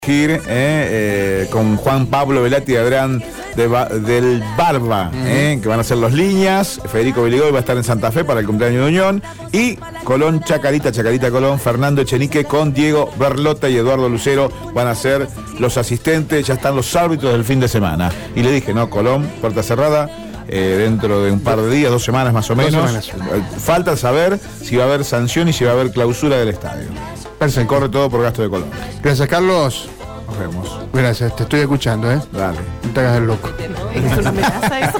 Con Juan Pablo Velati y Adrián del Barba, que van a ser los Líneas. Federico Beligoy va a estar en Santa Fe para el cumpleaños de Unión. Y Colón Chacarita Colón, Fernando Echenique con Diego Berlota y Eduardo Lucero van a ser los asistentes. Ya están los árbitros del fin de semana. Y le dije, Colón, puerta cerrada. Dentro de un par de días, 2 semanas más o menos. Falta saber si va a haber sanción y si va a haber clausura del estadio. Se corre todo por gasto de Colón. Gracias, Carlos. Nos vemos. Gracias, te estoy escuchando, Dale. No te hagas el loco. ¿Es una amenaza eso?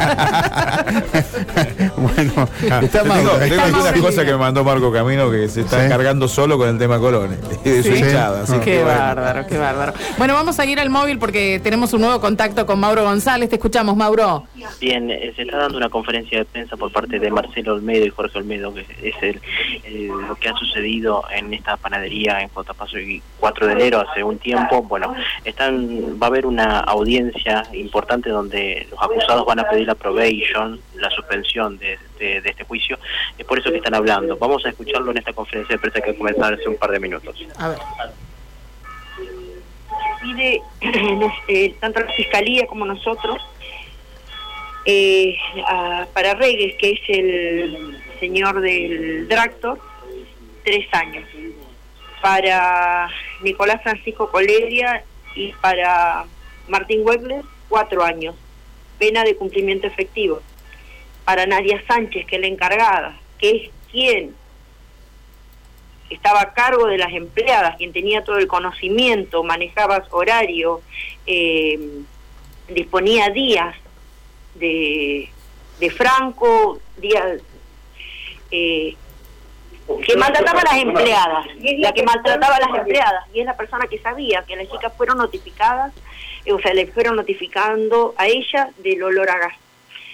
Bueno, está Tengo algunas cosas que me mandó Marco Camino que se está cargando solo con el tema Colón de su hinchada. Así qué bárbaro, qué bárbaro. Bueno, vamos a ir al móvil porque tenemos un nuevo contacto con Mauro González. Te escuchamos, Mauro. Bien, se está dando una conferencia de prensa por parte de Marcelo Olmedo y Jorge Olmedo, que es lo que ha sucedido en esta panadería en Cotapaso y 4 de enero hace un tiempo. Bueno, va a haber una audiencia importante donde los acusados van a pedir la probation, la suspensión de este juicio. Es por eso que están hablando. Vamos a escucharlo en esta conferencia de prensa que comenzó hace un par de minutos. A ver. Pide tanto la Fiscalía como nosotros para Reyes, que es el señor del Tractor, 3 años. Para Nicolás Francisco Coleria y para Martín Wegler, 4 años. Pena de cumplimiento efectivo. Para Nadia Sánchez, que es la encargada, que es quien estaba a cargo de las empleadas, quien tenía todo el conocimiento, manejaba horario, disponía días de Franco, días que maltrataba a las empleadas, la que maltrataba a las empleadas, y es la persona que sabía que las chicas fueron notificadas, le fueron notificando a ella del olor a gas,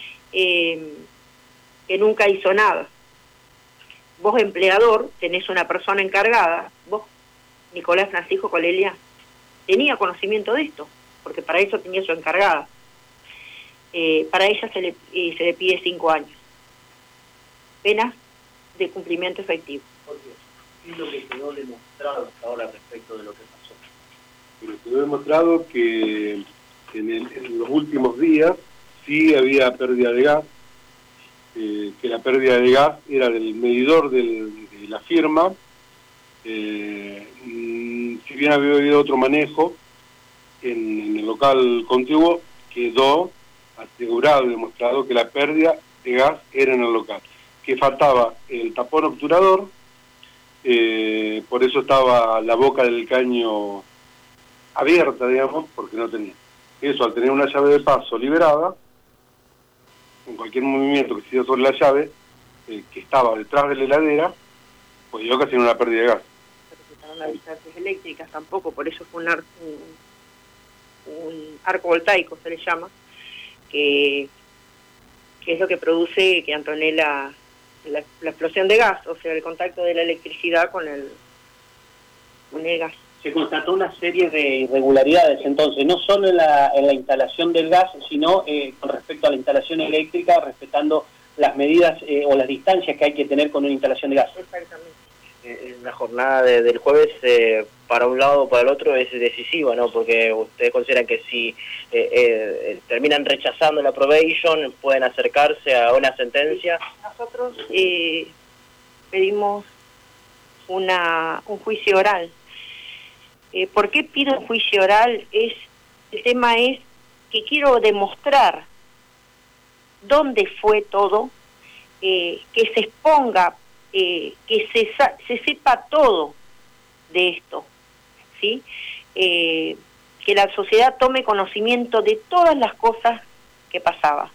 que nunca hizo nada. Vos, empleador, tenés una persona encargada, vos, Nicolás Francisco Colelia, tenía conocimiento de esto, porque para eso tenía su encargada. Para ella se le pide 5 años. Pena de cumplimiento efectivo. ¿Qué es lo que quedó demostrado hasta ahora respecto de lo que pasó? Pero quedó demostrado que en los últimos días sí había pérdida de gas, que la pérdida de gas era del medidor de la firma, si bien había habido otro manejo en el local contiguo, quedó asegurado y demostrado que la pérdida de gas era en el local, que faltaba el tapón obturador, por eso estaba la boca del caño abierta, digamos, porque no tenía. Eso, al tener una llave de paso liberada, en cualquier movimiento que se dio sobre la llave, que estaba detrás de la heladera, podía ocasionar una pérdida de gas. No las distancias eléctricas tampoco, por eso fue un arco voltaico, se le llama, que es lo que produce que Antonella la explosión de gas, o sea, el contacto de la electricidad con el gas. Se constató una serie de irregularidades, entonces, no solo en la instalación del gas, sino con respecto a la instalación eléctrica, respetando las medidas o las distancias que hay que tener con una instalación de gas. Exactamente. La jornada del jueves, para un lado o para el otro, es decisiva, ¿no? Porque ustedes consideran que si terminan rechazando la probation, pueden acercarse a una sentencia. Nosotros pedimos un juicio oral. ¿Por qué pido un juicio oral? El tema es que quiero demostrar dónde fue todo, que se exponga, que se sepa todo de esto, ¿sí? Que la sociedad tome conocimiento de todas las cosas que pasaba.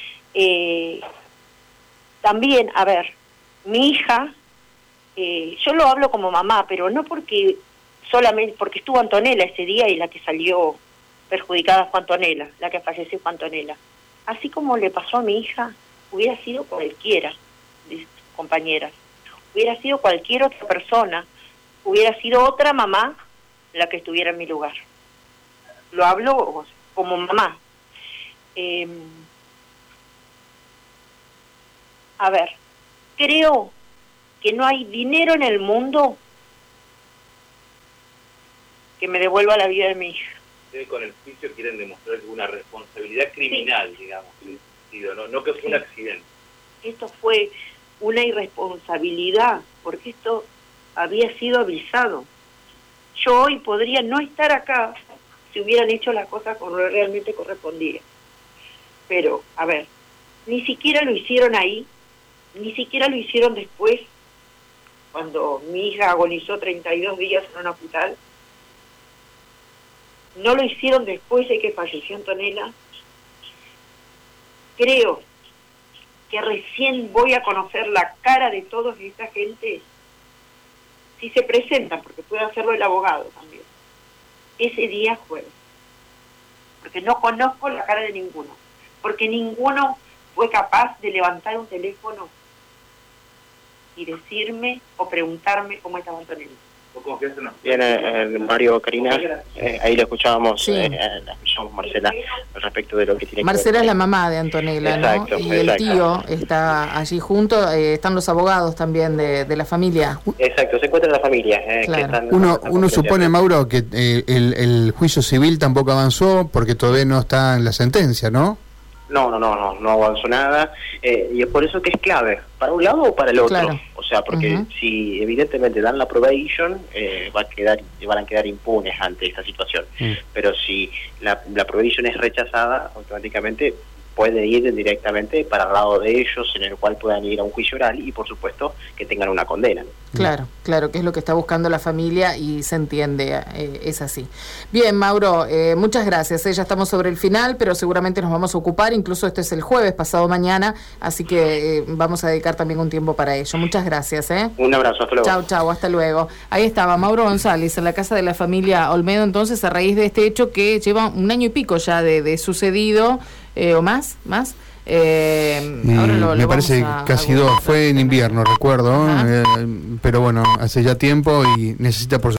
También, a ver, mi hija, yo lo hablo como mamá, pero no solamente porque estuvo Antonella ese día y la que salió perjudicada fue Antonella, la que falleció fue Antonella. Así como le pasó a mi hija, hubiera sido cualquiera de sus compañeras, hubiera sido cualquier otra persona, hubiera sido otra mamá la que estuviera en mi lugar. Lo hablo como mamá. A ver, creo que no hay dinero en el mundo que me devuelva la vida de mi hija. Con el juicio quieren demostrar alguna responsabilidad criminal, digamos, no que fue un accidente. Esto fue una irresponsabilidad, porque esto había sido avisado. Yo hoy podría no estar acá si hubieran hecho las cosas como realmente correspondía. Pero, a ver, ni siquiera lo hicieron ahí, ni siquiera lo hicieron después, cuando mi hija agonizó 32 días en un hospital. No lo hicieron después de que falleció Antonella. Creo que recién voy a conocer la cara de toda esta gente si se presentan, porque puede hacerlo el abogado también, ese día jueves. Porque no conozco la cara de ninguno, porque ninguno fue capaz de levantar un teléfono y decirme o preguntarme cómo estaba Antonella. Bien, Mario, Karina, ahí lo escuchábamos, Sí. la escuchamos Marcela, al respecto de lo que tiene Marcela que ver. es la mamá de Antonella, Exacto, ¿no? Y el exacto. tío está allí junto, están los abogados también de la familia. Exacto, se encuentra en la familia. Claro. Que están Uno supone, Mauro, que el juicio civil tampoco avanzó porque todavía no está en la sentencia, ¿no? No avanzó nada, y es por eso que es clave, para un lado o para el otro. Claro. O sea, porque Ujú. si evidentemente dan la probation, van a quedar impunes ante esta situación. Pero si la probation es rechazada, automáticamente puede ir directamente para el lado de ellos, en el cual puedan ir a un juicio oral y, por supuesto, que tengan una condena. Claro, que es lo que está buscando la familia y se entiende, es así. Bien, Mauro, muchas gracias. Ya estamos sobre el final, pero seguramente nos vamos a ocupar, incluso esto es el jueves, pasado mañana, así que vamos a dedicar también un tiempo para ello. Muchas gracias. Un abrazo, hasta luego. Chau, hasta luego. Ahí estaba Mauro González en la casa de la familia Olmedo, entonces, a raíz de este hecho que lleva un año y pico ya de sucedido, o más. Ahora Me parece casi dos, fue en invierno, recuerdo, pero bueno, hace ya tiempo y necesita por